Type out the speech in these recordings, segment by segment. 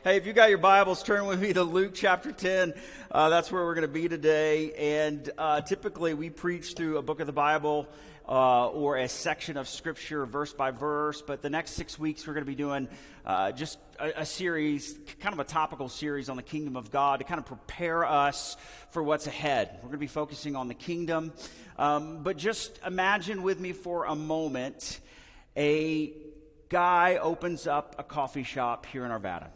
Hey, if you got your Bibles, turn with me to Luke chapter 10. That's where we're going to be today. And typically we preach through a book of the Bible or a section of Scripture verse by verse. But the next 6 weeks we're going to be doing just a series, kind of a topical series on the kingdom of God to kind of prepare us for what's ahead. We're going to be focusing on the kingdom. But just imagine with me for a moment, a guy opens up a coffee shop here in Arvada.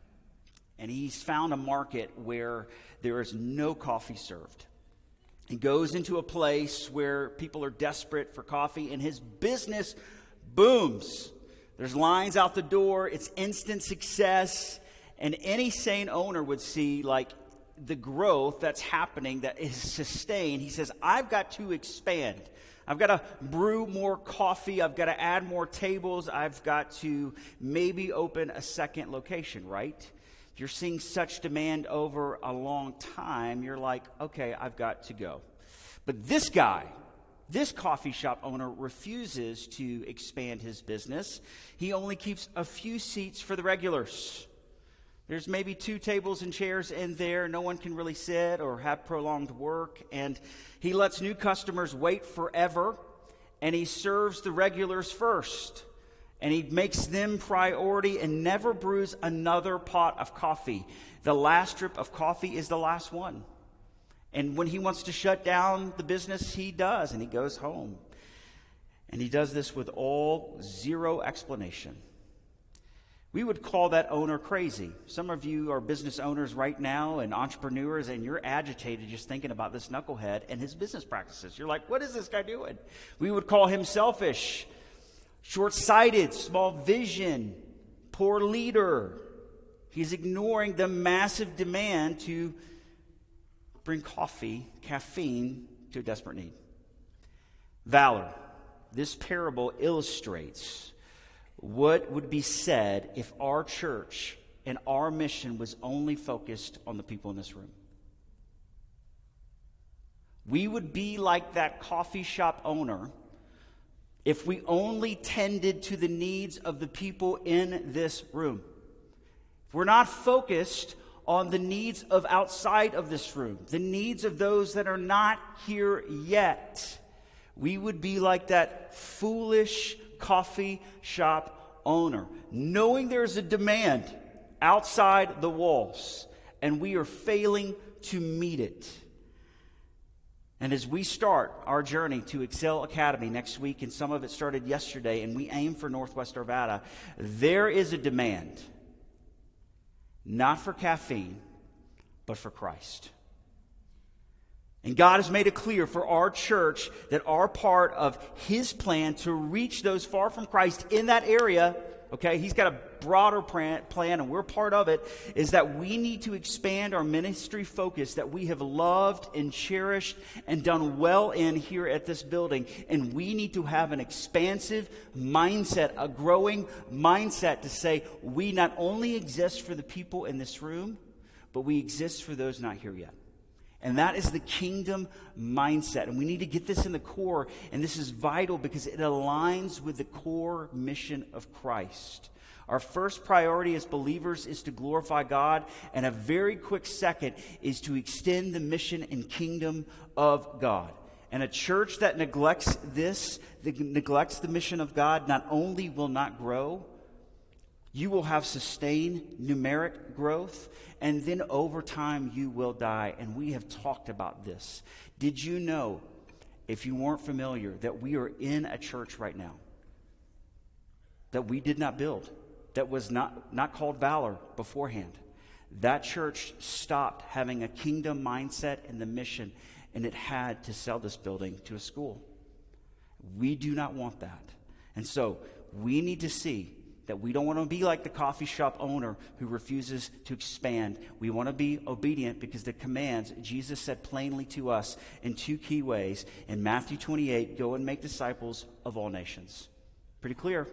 And he's found a market where there is no coffee served. He goes into a place where people are desperate for coffee, and his business booms. There's lines out the door. It's instant success. And any sane owner would see, like, the growth that's happening that is sustained. He says, I've got to expand. I've got to brew more coffee. I've got to add more tables. I've got to maybe open a second location, right? If you're seeing such demand over a long time, you're like, okay, I've got to go. But this guy, this coffee shop owner, refuses to expand his business. He only keeps a few seats for the regulars. There's maybe 2 tables and chairs in there. No one can really sit or have prolonged work. And he lets new customers wait forever. And he serves the regulars first. And he makes them priority and never brews another pot of coffee. The last drip of coffee is the last one. And when he wants to shut down the business, he does. And he goes home. And he does this with zero explanation. We would call that owner crazy. Some of you are business owners right now and entrepreneurs, and you're agitated just thinking about this knucklehead and his business practices. You're like, what is this guy doing? We would call him selfish, short-sighted, small vision, poor leader. He's ignoring the massive demand to bring caffeine, to a desperate need. Valor. This parable illustrates what would be said if our church and our mission was only focused on the people in this room. We would be like that coffee shop owner if we only tended to the needs of the people in this room. If we're not focused on the needs of outside of this room, the needs of those that are not here yet, we would be like that foolish coffee shop owner, knowing there's a demand outside the walls, and we are failing to meet it. And as we start our journey to Excel Academy next week, and some of it started yesterday, and we aim for Northwest Arvada, there is a demand, not for caffeine, but for Christ. And God has made it clear for our church that our part of His plan to reach those far from Christ in that area, okay, He's got a broader plan, and we're part of it, is that we need to expand our ministry focus that we have loved and cherished and done well in here at this building. And we need to have an expansive mindset, a growing mindset to say we not only exist for the people in this room, but we exist for those not here yet. And that is the kingdom mindset. And we need to get this in the core. And this is vital because it aligns with the core mission of Christ. Our first priority as believers is to glorify God. And a very quick second is to extend the mission and kingdom of God. And a church that neglects neglects the mission of God, not only will not grow, you will have sustained numeric growth, and then over time you will die. And we have talked about this. Did you know, if you weren't familiar, that we are in a church right now that we did not build, that was not called Valor beforehand? That church stopped having a kingdom mindset and the mission, and it had to sell this building to a school. We do not want that. And so we need to see that we don't want to be like the coffee shop owner who refuses to expand. We want to be obedient because the commands Jesus said plainly to us in 2 key ways. In Matthew 28, go and make disciples of all nations. Pretty clear.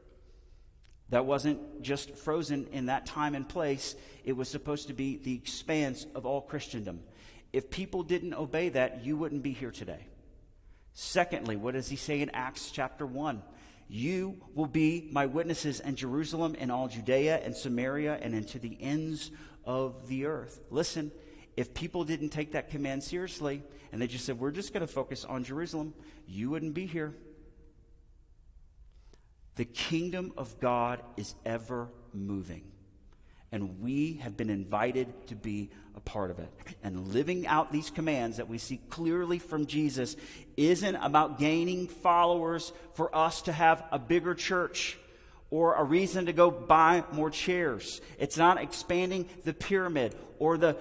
That wasn't just frozen in that time and place. It was supposed to be the expanse of all Christendom. If people didn't obey that, you wouldn't be here today. Secondly, what does he say in Acts chapter 1? You will be my witnesses in Jerusalem and all Judea and Samaria and into the ends of the earth. Listen, if people didn't take that command seriously and they just said, we're just going to focus on Jerusalem, you wouldn't be here. The kingdom of God is ever moving. And we have been invited to be a part of it. And living out these commands that we see clearly from Jesus isn't about gaining followers for us to have a bigger church or a reason to go buy more chairs. It's not expanding the pyramid or the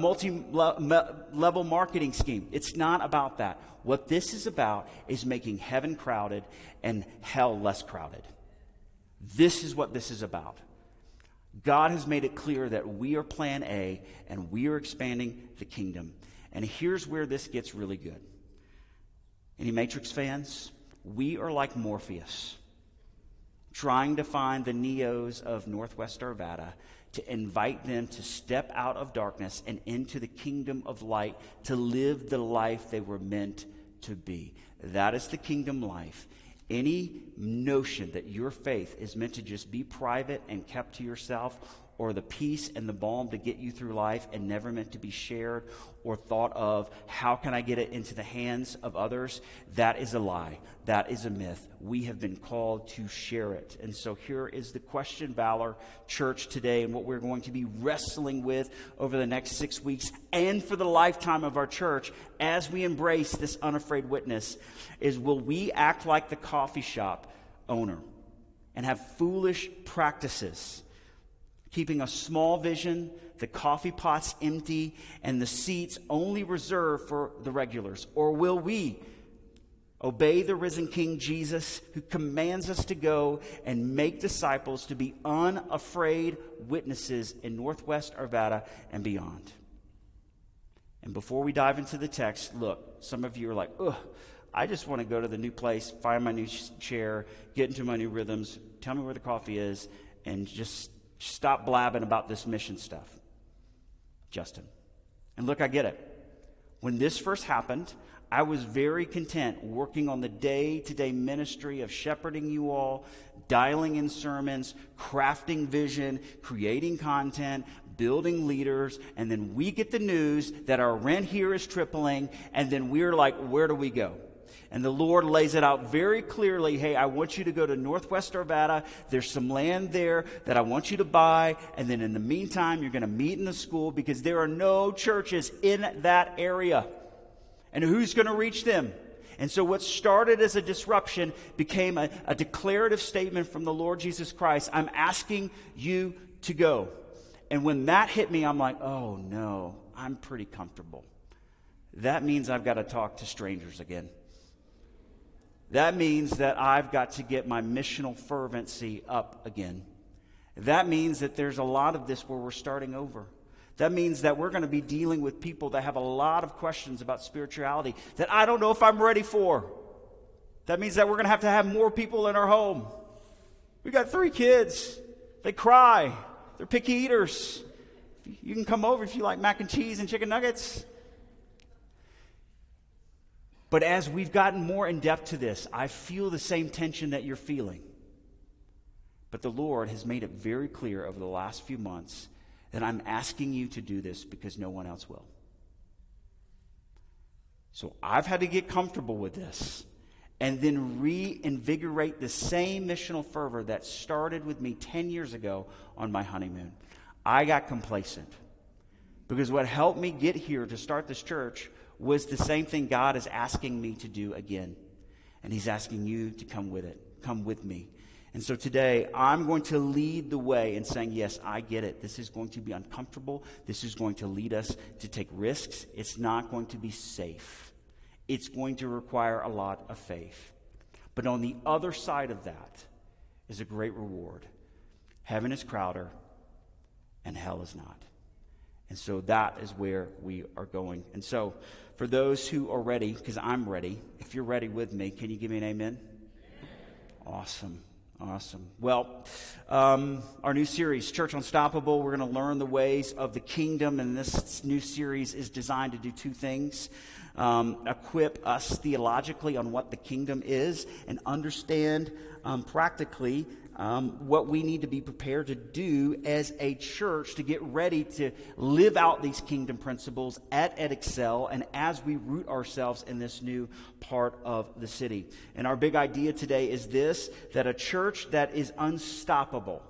multi-level marketing scheme. It's not about that. What this is about is making heaven crowded and hell less crowded. This is what this is about. God has made it clear that we are plan A and we are expanding the kingdom. And here's where this gets really good. Any Matrix fans? We are like Morpheus, trying to find the Neos of Northwest Arvada to invite them to step out of darkness and into the kingdom of light to live the life they were meant to be. That is the kingdom life. Any notion that your faith is meant to just be private and kept to yourself, or the peace and the balm to get you through life and never meant to be shared or thought of, how can I get it into the hands of others? That is a lie. That is a myth. We have been called to share it. And so here is the question, Valor Church, today, and what we're going to be wrestling with over the next 6 weeks and for the lifetime of our church as we embrace this unafraid witness, is will we act like the coffee shop owner and have foolish practices, keeping a small vision, the coffee pots empty, and the seats only reserved for the regulars? Or will we obey the risen King Jesus, who commands us to go and make disciples, to be unafraid witnesses in Northwest Arvada and beyond? And before we dive into the text, look, some of you are like, ugh, I just want to go to the new place, find my new chair, get into my new rhythms, tell me where the coffee is, and just stop blabbing about this mission stuff. Justin. And look, I get it. When this first happened, I was very content working on the day-to-day ministry of shepherding you all, dialing in sermons, crafting vision, creating content, building leaders, and then we get the news that our rent here is tripling, and then we're like, where do we go? And the Lord lays it out very clearly. Hey, I want you to go to Northwest Arvada. There's some land there that I want you to buy. And then in the meantime, you're going to meet in the school because there are no churches in that area. And who's going to reach them? And so what started as a disruption became a declarative statement from the Lord Jesus Christ. I'm asking you to go. And when that hit me, I'm like, oh no, I'm pretty comfortable. That means I've got to talk to strangers again. That means that I've got to get my missional fervency up again. That means that there's a lot of this where we're starting over. That means that we're going to be dealing with people that have a lot of questions about spirituality that I don't know if I'm ready for. That means that we're going to have more people in our home. We got 3 kids. They cry. They're picky eaters. You can come over if you like mac and cheese and chicken nuggets. But as we've gotten more in depth to this, I feel the same tension that you're feeling. But the Lord has made it very clear over the last few months that I'm asking you to do this because no one else will. So I've had to get comfortable with this and then reinvigorate the same missional fervor that started with me 10 years ago on my honeymoon. I got complacent because what helped me get here to start this church was the same thing God is asking me to do again. And he's asking you to come with it. Come with me. And so today, I'm going to lead the way in saying, yes, I get it. This is going to be uncomfortable. This is going to lead us to take risks. It's not going to be safe. It's going to require a lot of faith. But on the other side of that is a great reward. Heaven is crowded and hell is not. And so that is where we are going. And so for those who are ready, because I'm ready, if you're ready with me, can you give me an amen? Awesome. Awesome. Well, our new series, Church Unstoppable, we're going to learn the ways of the kingdom, and this new series is designed to do two things. Equip us theologically on what the kingdom is and understand practically what we need to be prepared to do as a church to get ready to live out these kingdom principles at EdExcel and as we root ourselves in this new part of the city. And our big idea today is this, that a church that is unstoppable.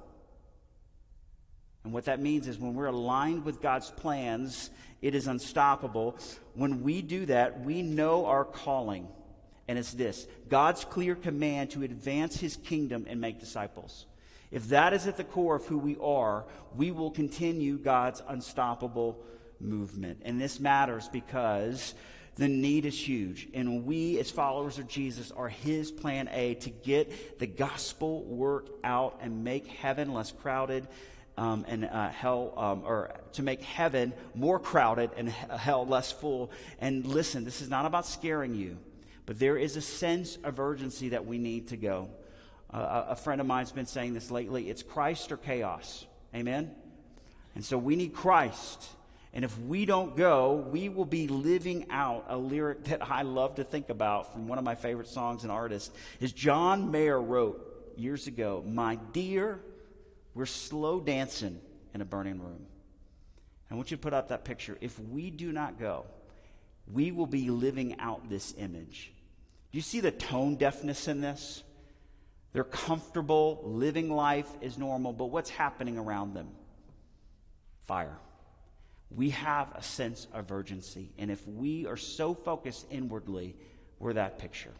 And what that means is when we're aligned with God's plans, it is unstoppable. When we do that, we know our calling. And it's this, God's clear command to advance his kingdom and make disciples. If that is at the core of who we are, we will continue God's unstoppable movement. And this matters because the need is huge. And we, as followers of Jesus, are his plan A to get the gospel work out and make heaven less crowded and hell, or to make heaven more crowded and hell less full. And listen, this is not about scaring you. But there is a sense of urgency that we need to go. A friend of mine's been saying this lately. It's Christ or chaos. Amen? And so we need Christ. And if we don't go, we will be living out a lyric that I love to think about from one of my favorite songs and artists. Is John Mayer wrote years ago, "My dear, we're slow dancing in a burning room." I want you to put up that picture. If we do not go, we will be living out this image. Do you see the tone deafness in this? They're comfortable, living life is normal, but what's happening around them? Fire. We have a sense of urgency, and if we are so focused inwardly, we're that picture.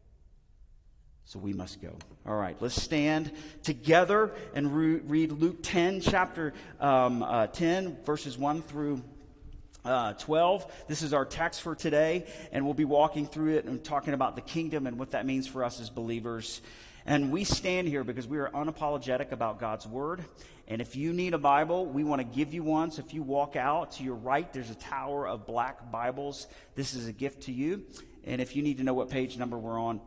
So we must go. All right, let's stand together and read Luke 10, chapter 10, verses 1 through 12. This is our text for today, and we'll be walking through it and talking about the kingdom and what that means for us as believers. And we stand here because we are unapologetic about God's word. And if you need a Bible, we want to give you one. So if you walk out to your right, there's a tower of black Bibles. This is a gift to you. And if you need to know what page number we're on,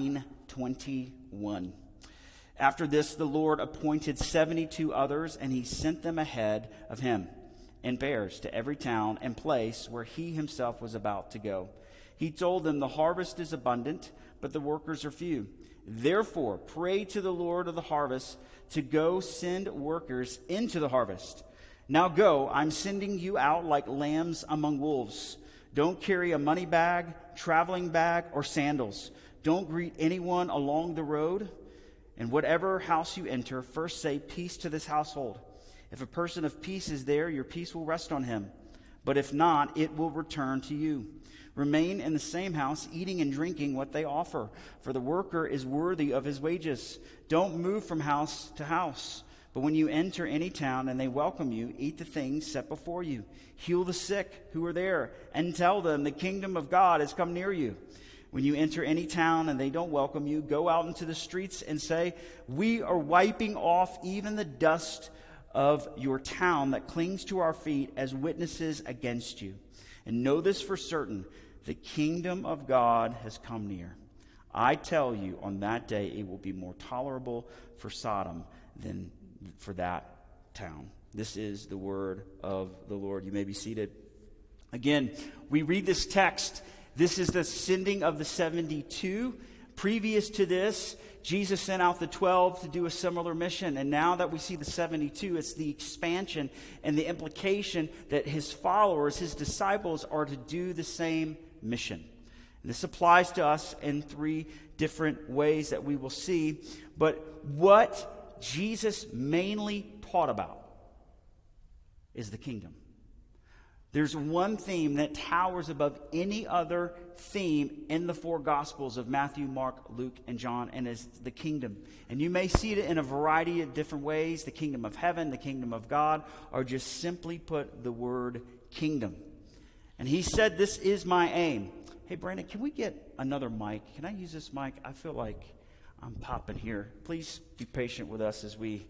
921. After this, the Lord appointed 72 others, and he sent them ahead of him in pairs to every town and place where he himself was about to go. He told them, "The harvest is abundant, but the workers are few. Therefore, pray to the Lord of the harvest to go send workers into the harvest. Now go, I'm sending you out like lambs among wolves. Don't carry a money bag, traveling bag, or sandals. Don't greet anyone along the road. And whatever house you enter, first say, 'Peace to this household.' If a person of peace is there, your peace will rest on him. But if not, it will return to you. Remain in the same house, eating and drinking what they offer, for the worker is worthy of his wages. Don't move from house to house. But when you enter any town and they welcome you, eat the things set before you. Heal the sick who are there, and tell them the kingdom of God has come near you. When you enter any town and they don't welcome you, go out into the streets and say, 'We are wiping off even the dust of your town that clings to our feet as witnesses against you. And know this for certain, the kingdom of God has come near. I tell you, on that day it will be more tolerable for Sodom than for that town.'" This is the word of the Lord. You may be seated. Again, we read this text. This is the sending of the 72. Previous to this, Jesus sent out the 12 to do a similar mission. And now that we see the 72, it's the expansion and the implication that his followers, his disciples, are to do the same mission. And this applies to us in three different ways that we will see. But what Jesus mainly taught about is the kingdom. There's one theme that towers above any other theme in the four Gospels of Matthew, Mark, Luke, and John, and is the kingdom. And you may see it in a variety of different ways, the kingdom of heaven, the kingdom of God, or just simply put the word kingdom. And he said, "This is my aim." Hey, Brandon, can we get another mic? Can I use this mic? I feel like I'm popping here. Please be patient with us as we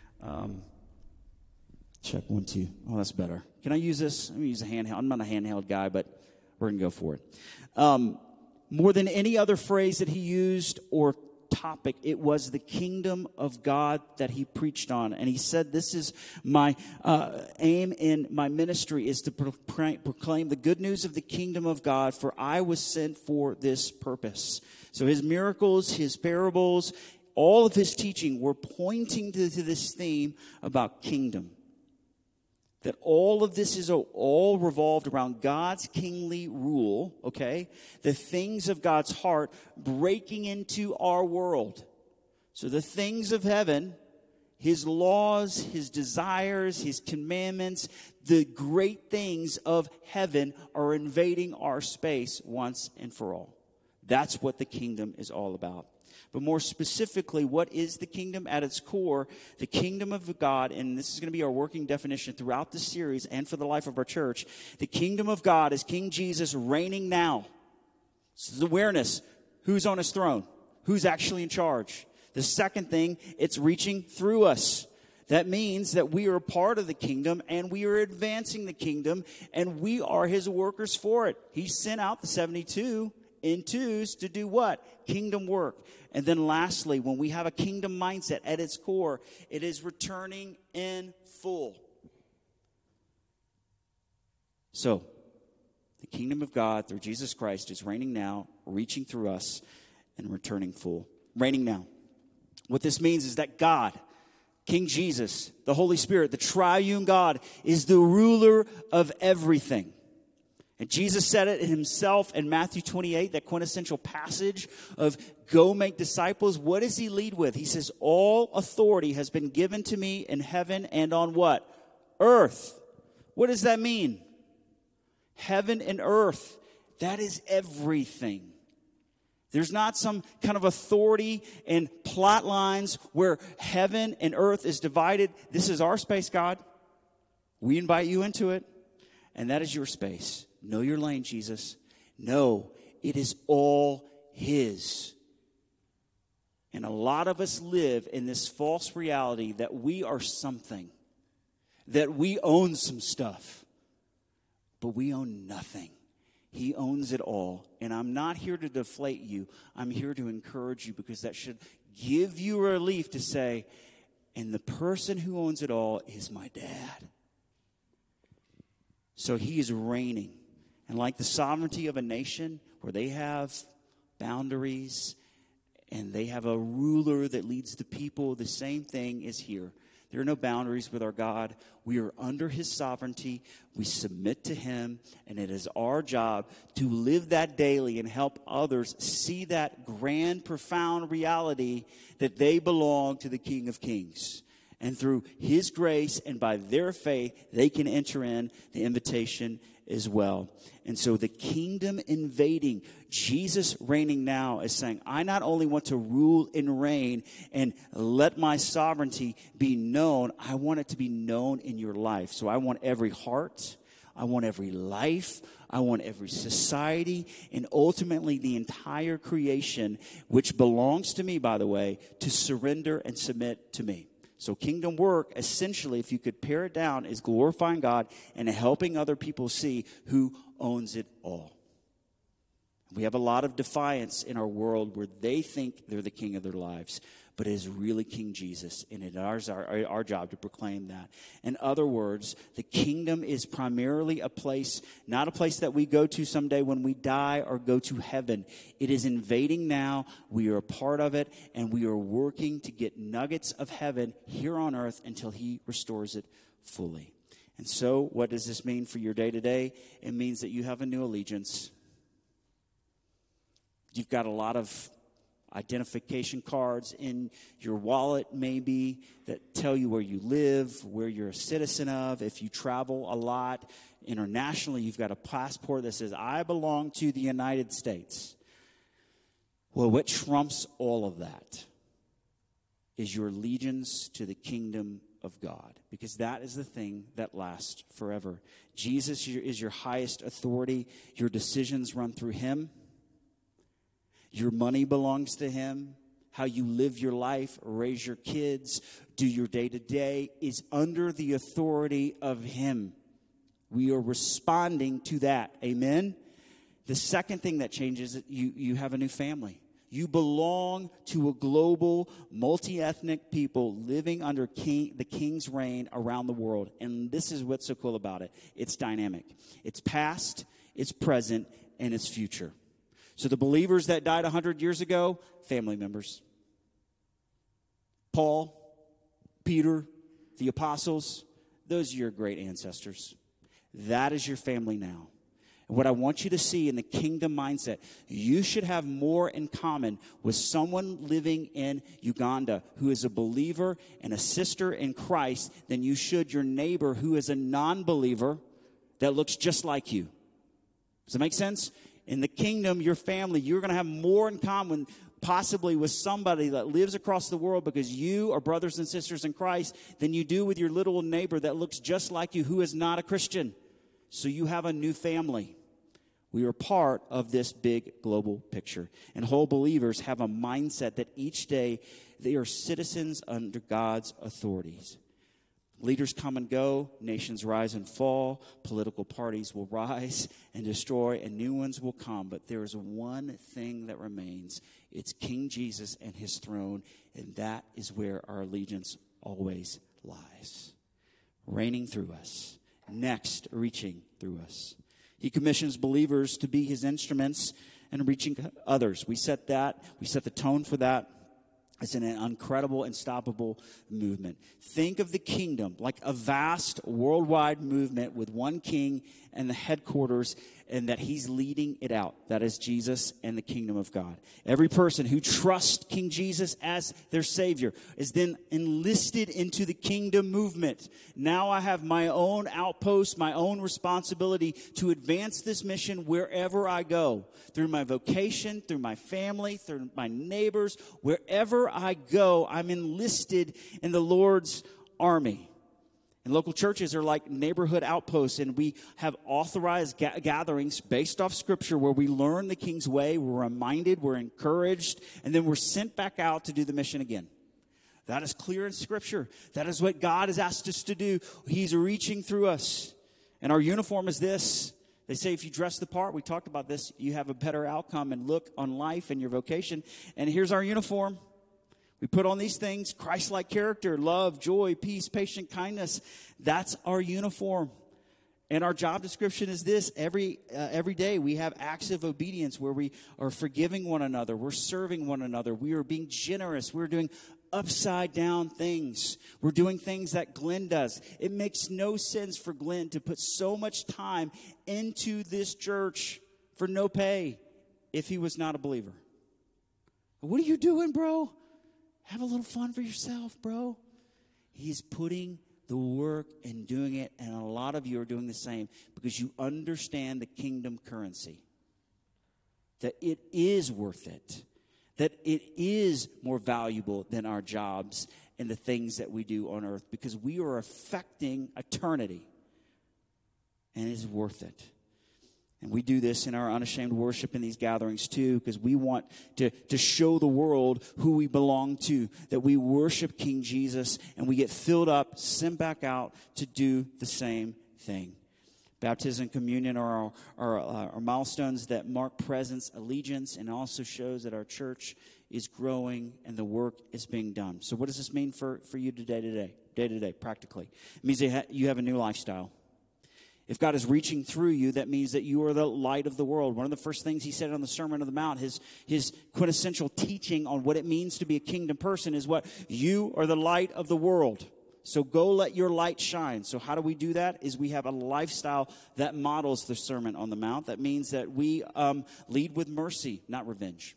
check 1, 2. Oh, that's better. Can I use this? Let me use a handheld. I'm not a handheld guy, but we're going to go for it. More than any other phrase that he used or topic. It was the kingdom of God that he preached on. And he said, this is my aim in my ministry, is to proclaim the good news of the kingdom of God, for I was sent for this purpose. So his miracles, his parables, all of his teaching were pointing to this theme about kingdom. That all of this is all revolved around God's kingly rule, okay? The things of God's heart breaking into our world. So the things of heaven, his laws, his desires, his commandments, the great things of heaven are invading our space once and for all. That's what the kingdom is all about. But more specifically, what is the kingdom? At its core, the kingdom of God, and this is going to be our working definition throughout the series and for the life of our church, the kingdom of God is King Jesus reigning now. This is awareness. Who's on his throne? Who's actually in charge? The second thing, it's reaching through us. That means that we are a part of the kingdom and we are advancing the kingdom and we are his workers for it. He sent out the 72 in twos to do what? Kingdom work. And then lastly, when we have a kingdom mindset at its core, it is returning in full. So, the kingdom of God through Jesus Christ is reigning now, reaching through us, and returning full. Reigning now. What this means is that God, King Jesus, the Holy Spirit, the triune God, is the ruler of everything. And Jesus said it himself in Matthew 28, that quintessential passage of go make disciples. What does he lead with? He says, all authority has been given to me in heaven and on what? Earth. What does that mean? Heaven and earth. That is everything. There's not some kind of authority and plot lines where heaven and earth is divided. This is our space, God. We invite you into it. And that is your space. Know your lane, Jesus. No, it is all his. And a lot of us live in this false reality that we are something, that we own some stuff, but we own nothing. He owns it all. And I'm not here to deflate you. I'm here to encourage you, because that should give you relief to say, and the person who owns it all is my dad. So he is reigning. And like the sovereignty of a nation where they have boundaries and they have a ruler that leads the people, the same thing is here. There are no boundaries with our God. We are under his sovereignty. We submit to him, and it is our job to live that daily and help others see that grand, profound reality that they belong to the King of Kings. And through his grace and by their faith, they can enter in the invitation as well. And so the kingdom invading, Jesus reigning now, is saying, I not only want to rule and reign and let my sovereignty be known, I want it to be known in your life. So I want every heart, I want every life, I want every society, and ultimately the entire creation, which belongs to me, by the way, to surrender and submit to me. So kingdom work, essentially, if you could pare it down, is glorifying God and helping other people see who owns it all. We have a lot of defiance in our world where they think they're the king of their lives, but it is really King Jesus, and it is our job to proclaim that. In other words, the kingdom is primarily a place, not a place that we go to someday when we die or go to heaven. It is invading now. We are a part of it, and we are working to get nuggets of heaven here on earth until he restores it fully. And so, what does this mean for your day-to-day? It means that you have a new allegiance. You've got a lot of identification cards in your wallet, maybe, that tell you where you live, where you're a citizen of. If you travel a lot internationally, you've got a passport that says, I belong to the United States. Well, what trumps all of that is your allegiance to the kingdom of God, because that is the thing that lasts forever. Jesus is your highest authority. Your decisions run through him. Your money belongs to him. How you live your life, raise your kids, do your day-to-day is under the authority of him. We are responding to that. Amen? The second thing that changes is you have a new family. You belong to a global, multi-ethnic people living under the king's reign around the world. And this is what's so cool about it. It's dynamic. It's past, it's present, and it's future. So the believers that died 100 years ago, family members. Paul, Peter, the apostles, those are your great ancestors. That is your family now. And what I want you to see in the kingdom mindset, you should have more in common with someone living in Uganda who is a believer and a sister in Christ than you should your neighbor who is a non-believer that looks just like you. Does that make sense? In the kingdom, your family, you're going to have more in common possibly with somebody that lives across the world because you are brothers and sisters in Christ than you do with your little neighbor that looks just like you who is not a Christian. So you have a new family. We are part of this big global picture. And whole believers have a mindset that each day they are citizens under God's authorities. Leaders come and go, nations rise and fall, political parties will rise and destroy, and new ones will come. But there is one thing that remains. It's King Jesus and his throne, and that is where our allegiance always lies. Reigning through us. Next, reaching through us. He commissions believers to be his instruments and reaching others. We set the tone for that. It's an incredible, unstoppable movement. Think of the kingdom like a vast worldwide movement with one king and the headquarters, and that he's leading it out. That is Jesus and the kingdom of God. Every person who trusts King Jesus as their Savior is then enlisted into the kingdom movement. Now I have my own outpost, my own responsibility to advance this mission wherever I go. Through my vocation, through my family, through my neighbors, wherever I go, I'm enlisted in the Lord's army. And local churches are like neighborhood outposts, and we have authorized gatherings based off Scripture where we learn the King's way, we're reminded, we're encouraged, and then we're sent back out to do the mission again. That is clear in Scripture. That is what God has asked us to do. He's reaching through us. And our uniform is this. They say if you dress the part, we talked about this, you have a better outcome and look on life and your vocation. And here's our uniform. We put on these things, Christ-like character, love, joy, peace, patience, kindness. That's our uniform. And our job description is this. Every day we have acts of obedience where we are forgiving one another. We're serving one another. We are being generous. We're doing upside down things. We're doing things that Glenn does. It makes no sense for Glenn to put so much time into this church for no pay if he was not a believer. What are you doing, bro? Have a little fun for yourself, bro. He's putting the work and doing it, and a lot of you are doing the same because you understand the kingdom currency. That it is worth it. That it is more valuable than our jobs and the things that we do on earth because we are affecting eternity. And it is worth it. And we do this in our unashamed worship in these gatherings too because we want to show the world who we belong to, that we worship King Jesus and we get filled up, sent back out to do the same thing. Baptism and communion are our milestones that mark presence, allegiance, and also shows that our church is growing and the work is being done. So what does this mean for you day-to-day, practically? It means you have a new lifestyle. If God is reaching through you, that means that you are the light of the world. One of the first things he said on the Sermon on the Mount, his quintessential teaching on what it means to be a kingdom person is what? You are the light of the world. So go let your light shine. So how do we do that? Is we have a lifestyle that models the Sermon on the Mount. That means that we lead with mercy, not revenge.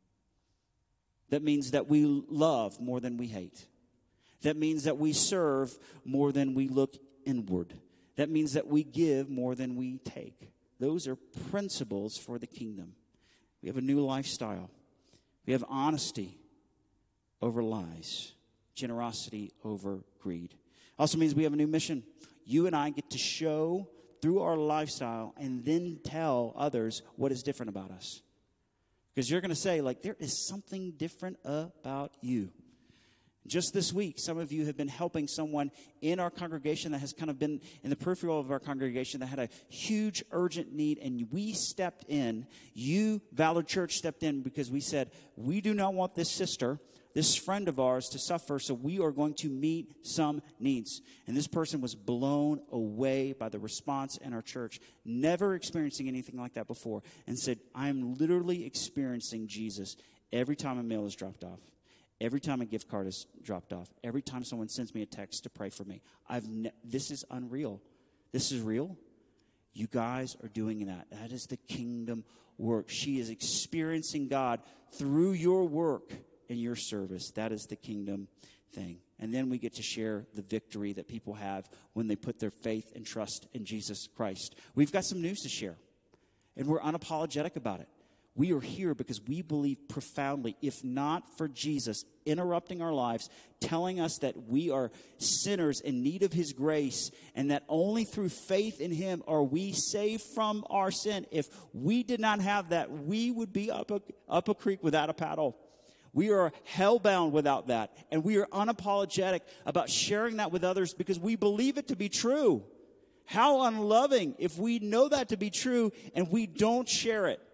That means that we love more than we hate. That means that we serve more than we look inward. That means that we give more than we take. Those are principles for the kingdom. We have a new lifestyle. We have honesty over lies. Generosity over greed. Also means we have a new mission. You and I get to show through our lifestyle and then tell others what is different about us. Because you're going to say, like, there is something different about you. Just this week, some of you have been helping someone in our congregation that has kind of been in the peripheral of our congregation that had a huge urgent need, and we stepped in. You, Valor Church, stepped in because we said, we do not want this sister, this friend of ours, to suffer, so we are going to meet some needs. And this person was blown away by the response in our church, never experiencing anything like that before, and said, I'm literally experiencing Jesus every time a mail is dropped off. Every time a gift card is dropped off, every time someone sends me a text to pray for me, this is unreal. This is real. You guys are doing that. That is the kingdom work. She is experiencing God through your work and your service. That is the kingdom thing. And then we get to share the victory that people have when they put their faith and trust in Jesus Christ. We've got some news to share, and we're unapologetic about it. We are here because we believe profoundly, if not for Jesus interrupting our lives, telling us that we are sinners in need of his grace, and that only through faith in him are we saved from our sin. If we did not have that, we would be up a creek without a paddle. We are hellbound without that, and we are unapologetic about sharing that with others because we believe it to be true. How unloving if we know that to be true and we don't share it.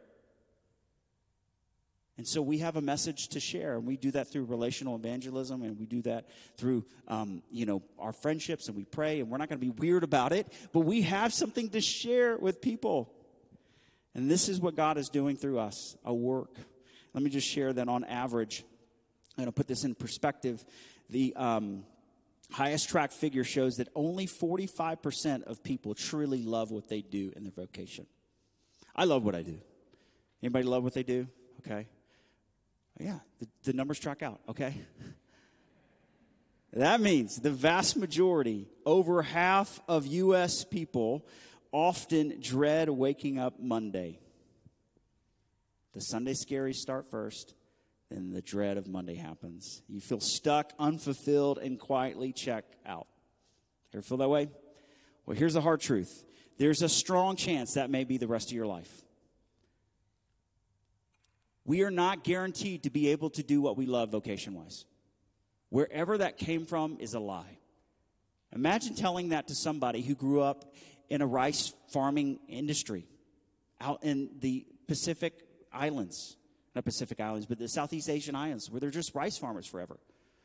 And so we have a message to share, and we do that through relational evangelism, and we do that through, our friendships, and we pray, and we're not going to be weird about it, but we have something to share with people. And this is what God is doing through us, a work. Let me just share that on average, and I'll put this in perspective. The highest track figure shows that only 45% of people truly love what they do in their vocation. I love what I do. Anybody love what they do? Okay. Yeah, the numbers track out, okay? That means the vast majority, over half of U.S. people, often dread waking up Monday. The Sunday scaries start first, then the dread of Monday happens. You feel stuck, unfulfilled, and quietly check out. Ever feel that way? Well, here's the hard truth. There's a strong chance that may be the rest of your life. We are not guaranteed to be able to do what we love vocation-wise. Wherever that came from is a lie. Imagine telling that to somebody who grew up in a rice farming industry out in the Pacific Islands. Not Pacific Islands, but the Southeast Asian Islands, where they're just rice farmers forever.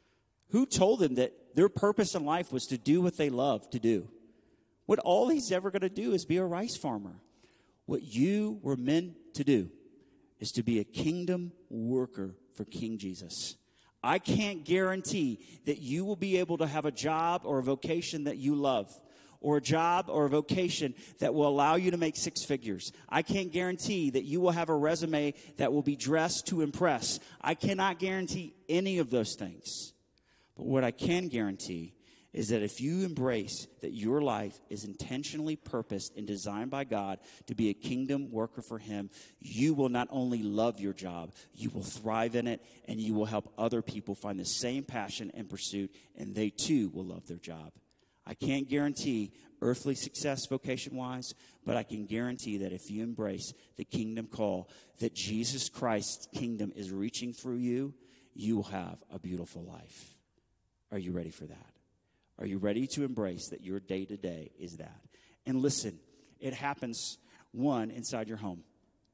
Who told them that their purpose in life was to do what they love to do? What all he's ever going to do is be a rice farmer. What you were meant to do is to be a kingdom worker for King Jesus. I can't guarantee that you will be able to have a job or a vocation that you love, or a job or a vocation that will allow you to make six figures. I can't guarantee that you will have a resume that will be dressed to impress. I cannot guarantee any of those things. But what I can guarantee is that if you embrace that your life is intentionally purposed and designed by God to be a kingdom worker for him, you will not only love your job, you will thrive in it, and you will help other people find the same passion and pursuit, and they too will love their job. I can't guarantee earthly success vocation-wise, but I can guarantee that if you embrace the kingdom call, that Jesus Christ's kingdom is reaching through you, you will have a beautiful life. Are you ready for that? Are you ready to embrace that your day-to-day is that? And listen, it happens, one, inside your home.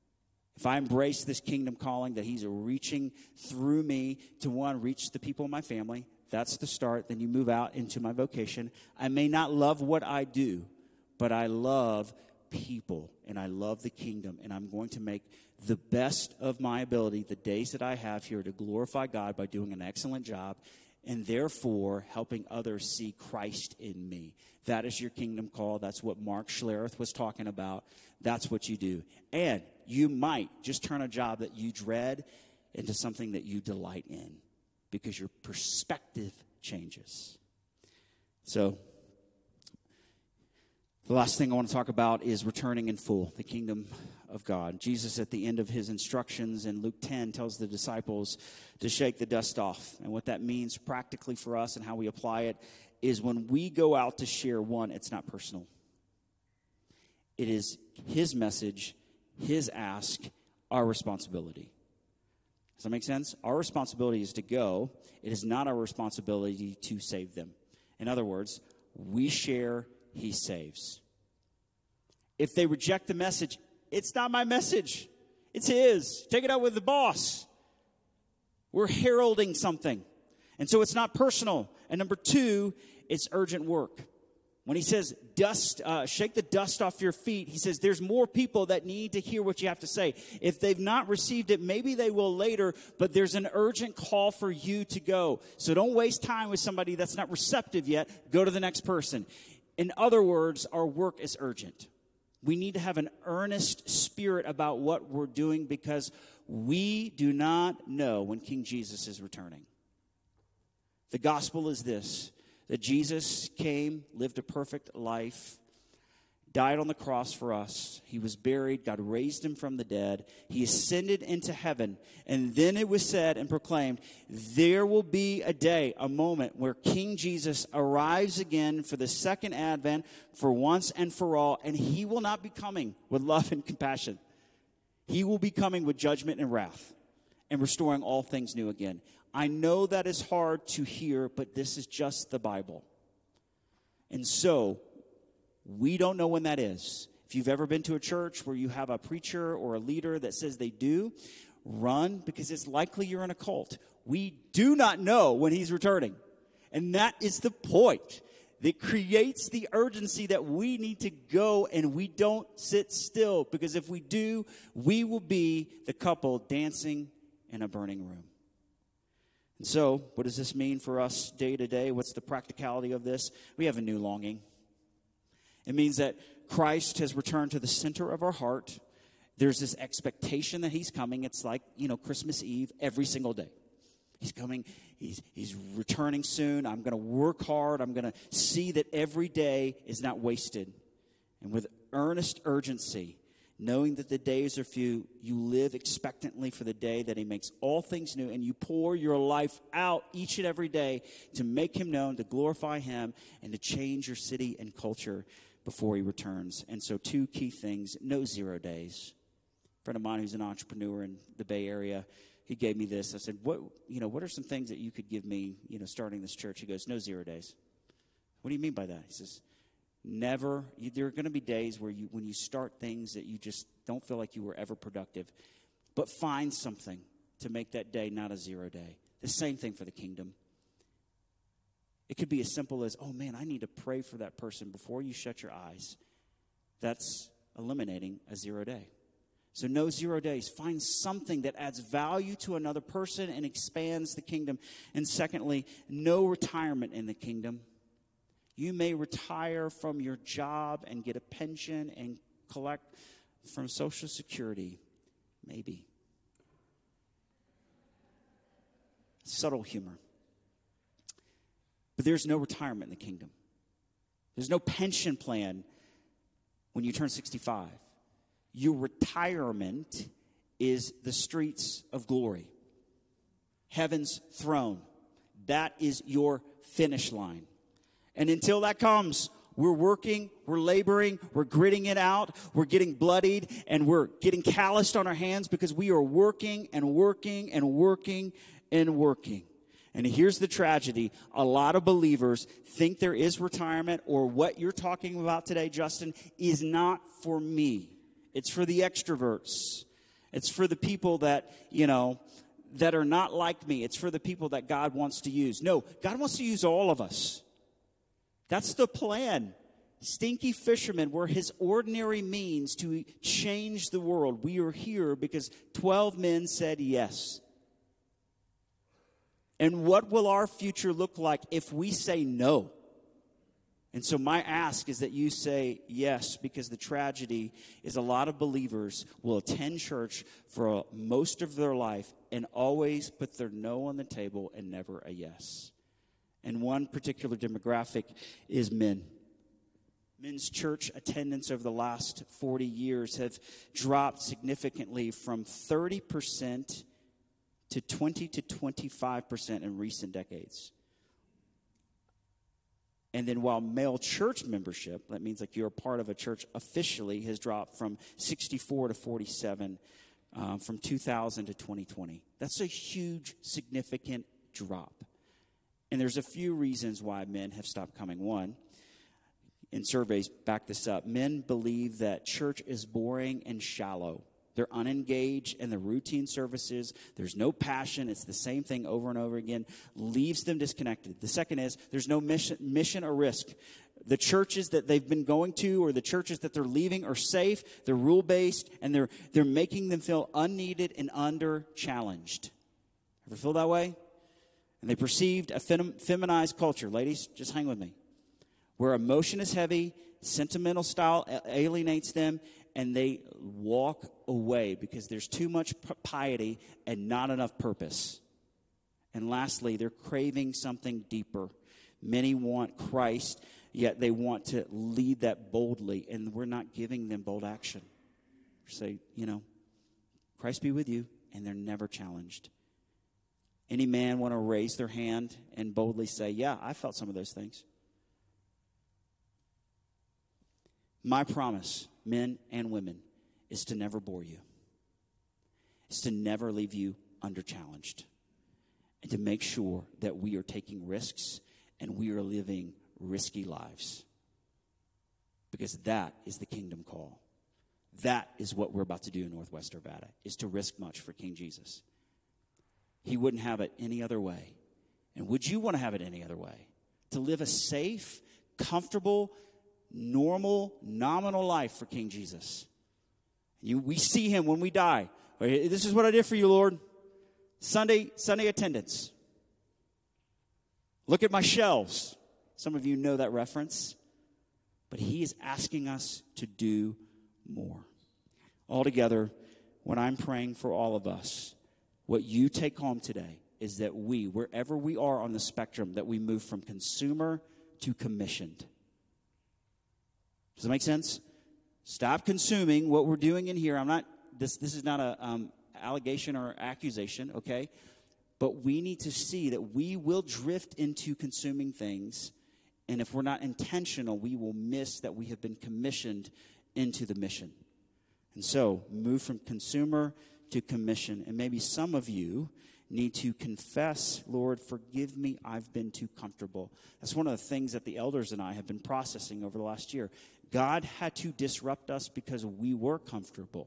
If I embrace this kingdom calling that he's reaching through me to, one, reach the people in my family, that's the start. Then you move out into my vocation. I may not love what I do, but I love people, and I love the kingdom, and I'm going to make the best of my ability the days that I have here to glorify God by doing an excellent job, and therefore helping others see Christ in me. That is your kingdom call. That's what Mark Schlereth was talking about. That's what you do. And you might just turn a job that you dread into something that you delight in because your perspective changes. So the last thing I want to talk about is returning in full, the kingdom of God. Jesus, at the end of his instructions in Luke 10, tells the disciples to shake the dust off. And what that means practically for us and how we apply it is when we go out to share, one, it's not personal. It is his message, his ask, our responsibility. Does that make sense? Our responsibility is to go. It is not our responsibility to save them. In other words, we share, he saves. If they reject the message, it's not my message. It's his. Take it out with the boss. We're heralding something. And so it's not personal. And number two, it's urgent work. When he says, shake the dust off your feet, he says there's more people that need to hear what you have to say. If they've not received it, maybe they will later, but there's an urgent call for you to go. So don't waste time with somebody that's not receptive yet. Go to the next person. In other words, our work is urgent. We need to have an earnest spirit about what we're doing because we do not know when King Jesus is returning. The gospel is this, that Jesus came, lived a perfect life, died on the cross for us. He was buried. God raised him from the dead. He ascended into heaven. And then it was said and proclaimed, there will be a day, a moment where King Jesus arrives again for the second advent for once and for all. And he will not be coming with love and compassion. He will be coming with judgment and wrath and restoring all things new again. I know that is hard to hear, but this is just the Bible. And so, we don't know when that is. If you've ever been to a church where you have a preacher or a leader that says they do, run because it's likely you're in a cult. We do not know when he's returning. And that is the point. That creates the urgency that we need to go and we don't sit still. Because if we do, we will be the couple dancing in a burning room. And so, what does this mean for us day to day? What's the practicality of this? We have a new longing. It means that Christ has returned to the center of our heart. There's this expectation that he's coming. It's like, Christmas Eve every single day. He's coming. He's returning soon. I'm going to work hard. I'm going to see that every day is not wasted. And with earnest urgency, knowing that the days are few, you live expectantly for the day that he makes all things new, and you pour your life out each and every day to make him known, to glorify him, and to change your city and culture before he returns. And so 2 key things: no 0 days. A friend of mine who's an entrepreneur in the Bay Area, he gave me this. I said, what are some things that you could give me, starting this church? He goes, no 0 days. What do you mean by that? He says, there are going to be days where when you start things that you just don't feel like you were ever productive, but find something to make that day not a 0 day. The same thing for the kingdom. It could be as simple as, oh man, I need to pray for that person before you shut your eyes. That's eliminating a 0 day. So no 0 days. Find something that adds value to another person and expands the kingdom. And secondly, no retirement in the kingdom. You may retire from your job and get a pension and collect from Social Security. Maybe. Subtle humor. But there's no retirement in the kingdom. There's no pension plan when you turn 65. Your retirement is the streets of glory. Heaven's throne. That is your finish line. And until that comes, we're working, we're laboring, we're gritting it out, we're getting bloodied, and we're getting calloused on our hands because we are working and working and working and working. And here's the tragedy. A lot of believers think there is retirement, or what you're talking about today, Justin, is not for me. It's for the extroverts. It's for the people that, that are not like me. It's for the people that God wants to use. No, God wants to use all of us. That's the plan. Stinky fishermen were his ordinary means to change the world. We are here because 12 men said yes. And what will our future look like if we say no? And so my ask is that you say yes, because the tragedy is a lot of believers will attend church for most of their life and always put their no on the table and never a yes. And one particular demographic is men. Men's church attendance over the last 40 years have dropped significantly from 30% to 20 to 25% in recent decades. And then while male church membership, that means like you're a part of a church officially, has dropped from 64 to 47%. from 2000 to 2020. That's a huge, significant drop. And there's a few reasons why men have stopped coming. One, and surveys back this up, men believe that church is boring and shallow. They're unengaged in the routine services. There's no passion. It's the same thing over and over again. Leaves them disconnected. The second is there's no mission or risk. The churches that they've been going to or the churches that they're leaving are safe. They're rule-based, and they're making them feel unneeded and under-challenged. Ever feel that way? And they perceived a feminized culture. Ladies, just hang with me. Where emotion is heavy, sentimental style alienates them, and they walk away because there's too much piety and not enough purpose. And lastly, they're craving something deeper. Many want Christ, yet they want to lead that boldly, and we're not giving them bold action. Say, Christ be with you, and they're never challenged. Any man want to raise their hand and boldly say, yeah, I felt some of those things. My promise, men and women, is to never bore you. Is to never leave you under-challenged. And to make sure that we are taking risks and we are living risky lives. Because that is the kingdom call. That is what we're about to do in Northwest Arvada, is to risk much for King Jesus. He wouldn't have it any other way. And would you want to have it any other way? To live a safe, comfortable, normal, nominal life for King Jesus. We see him when we die. This is what I did for you, Lord. Sunday attendance. Look at my shelves. Some of you know that reference. But he is asking us to do more. Altogether, when I'm praying for all of us, what you take home today is that we, wherever we are on the spectrum, that we move from consumer to commissioned. Does that make sense? Stop consuming what we're doing in here. This is not a allegation or accusation, okay? But we need to see that we will drift into consuming things, and if we're not intentional, we will miss that we have been commissioned into the mission. And so, move from consumer to commission. And maybe some of you need to confess, Lord, forgive me, I've been too comfortable. That's one of the things that the elders and I have been processing over the last year. God had to disrupt us because we were comfortable.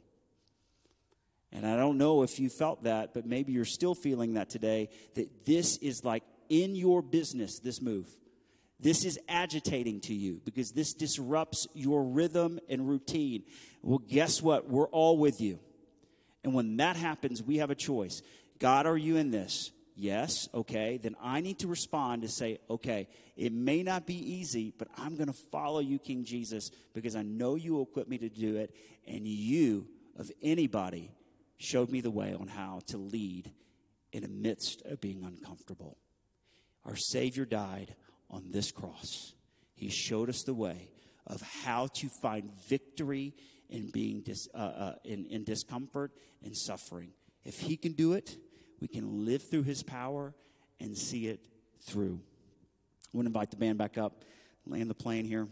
And I don't know if you felt that, but maybe you're still feeling that today, that this is like in your business, this move. This is agitating to you because this disrupts your rhythm and routine. Well, guess what? We're all with you. And when that happens, we have a choice. God, are you in this? Yes, okay. Then I need to respond to say, okay, it may not be easy, but I'm going to follow you, King Jesus, because I know you will equip me to do it. And you, of anybody, showed me the way on how to lead in the midst of being uncomfortable. Our Savior died on this cross. He showed us the way of how to find victory in being in discomfort and suffering. If he can do it, we can live through his power and see it through. I want to invite the band back up, land the plane here.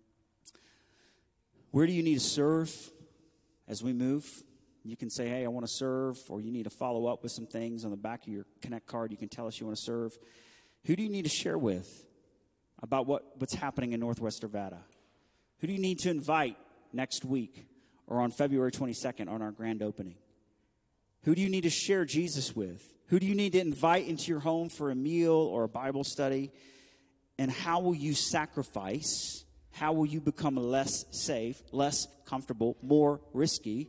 Where do you need to serve as we move? You can say, hey, I want to serve, or you need to follow up with some things on the back of your Connect card. You can tell us you want to serve. Who do you need to share with about what's happening in Northwest Arvada? Who do you need to invite next week or on February 22nd on our grand opening? Who do you need to share Jesus with? Who do you need to invite into your home for a meal or a Bible study? And how will you sacrifice? How will you become less safe, less comfortable, more risky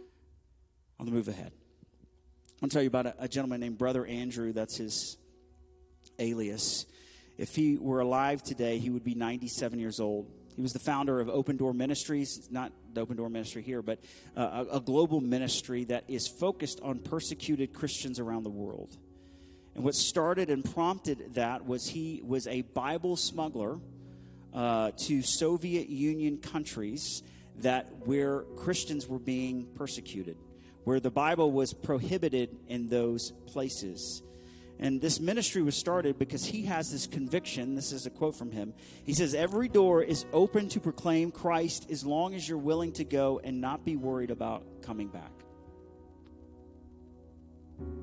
on the move ahead? I'll tell you about a gentleman named Brother Andrew. That's his alias. If he were alive today, he would be 97 years old. He was the founder of Open Door Ministries, not the Open Door Ministry here, but a global ministry that is focused on persecuted Christians around the world. And what started and prompted that was he was a Bible smuggler to Soviet Union countries where Christians were being persecuted, where the Bible was prohibited in those places. And this ministry was started because he has this conviction. This is a quote from him. He says, every door is open to proclaim Christ as long as you're willing to go and not be worried about coming back.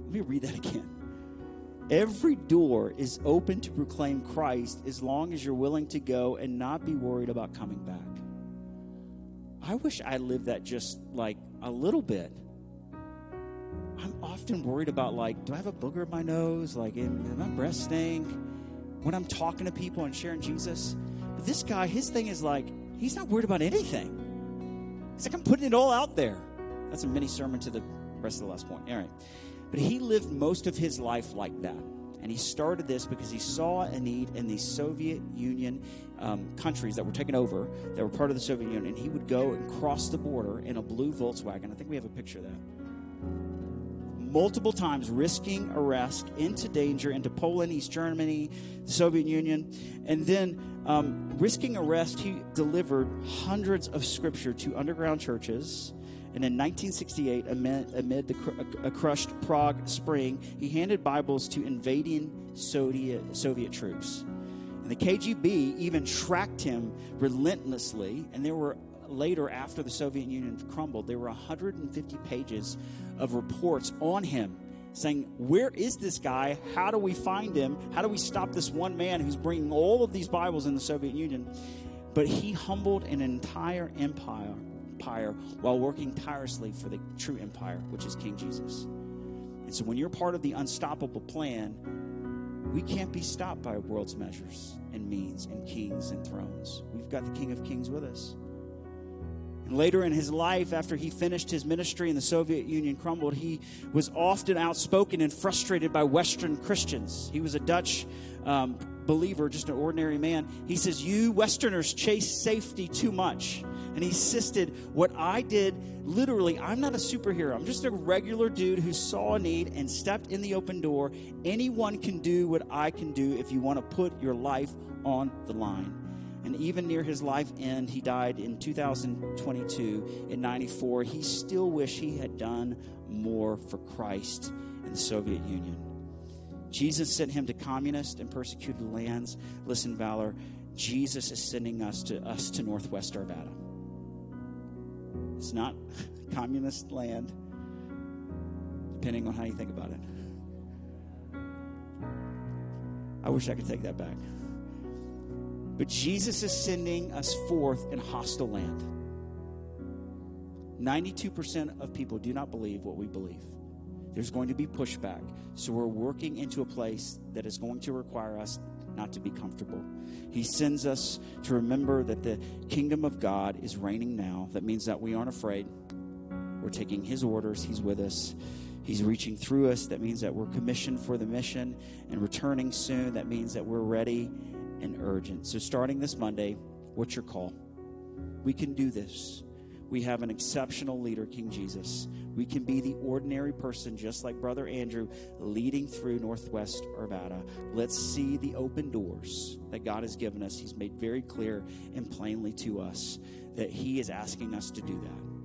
Let me read that again. Every door is open to proclaim Christ as long as you're willing to go and not be worried about coming back. I wish I lived that just like a little bit. I'm often worried about, like, do I have a booger in my nose? Like, am my breath stink? When I'm talking to people and sharing Jesus. But this guy, his thing is like, he's not worried about anything. It's like, I'm putting it all out there. That's a mini sermon to the rest of the last point. All right. But he lived most of his life like that. And he started this because he saw a need in these Soviet Union countries that were taken over, that were part of the Soviet Union. And he would go and cross the border in a blue Volkswagen. I think we have a picture of that. Multiple times risking arrest, into danger, into Poland, East Germany, the Soviet Union. And then risking arrest, he delivered hundreds of scripture to underground churches. And in 1968, amid a crushed Prague Spring, he handed Bibles to invading Soviet troops. And the KGB even tracked him relentlessly. And there were, later, after the Soviet Union crumbled, there were 150 pages of reports on him saying, where is this guy? How do we find him? How do we stop this one man who's bringing all of these Bibles in the Soviet Union? But he humbled an entire empire while working tirelessly for the true empire, which is King Jesus. And so when you're part of the unstoppable plan, we can't be stopped by world's measures and means and kings and thrones. We've got the King of Kings with us. And later in his life, after he finished his ministry and the Soviet Union crumbled, he was often outspoken and frustrated by Western Christians. He was a Dutch believer, just an ordinary man. He says, you Westerners chase safety too much. And he insisted, what I did, literally, I'm not a superhero. I'm just a regular dude who saw a need and stepped in the open door. Anyone can do what I can do if you want to put your life on the line. And even near his life end, he died in 2022 at 94. He still wished he had done more for Christ in the Soviet Union. Jesus sent him to communist and persecuted lands. Listen, Valor, Jesus is sending us to Northwest Arvada. It's not communist land, depending on how you think about it. I wish I could take that back. But Jesus is sending us forth in hostile land. 92% of people do not believe what we believe. There's going to be pushback. So we're working into a place that is going to require us not to be comfortable. He sends us to remember that the kingdom of God is reigning now. That means that we aren't afraid. We're taking his orders. He's with us. He's reaching through us. That means that we're commissioned for the mission and returning soon. That means that we're ready and urgent. So starting this Monday, what's your call? We can do this. We have an exceptional leader, King Jesus. We can be the ordinary person, just like Brother Andrew, leading through Northwest Arvada. Let's see the open doors that God has given us. He's made very clear and plainly to us that he is asking us to do that.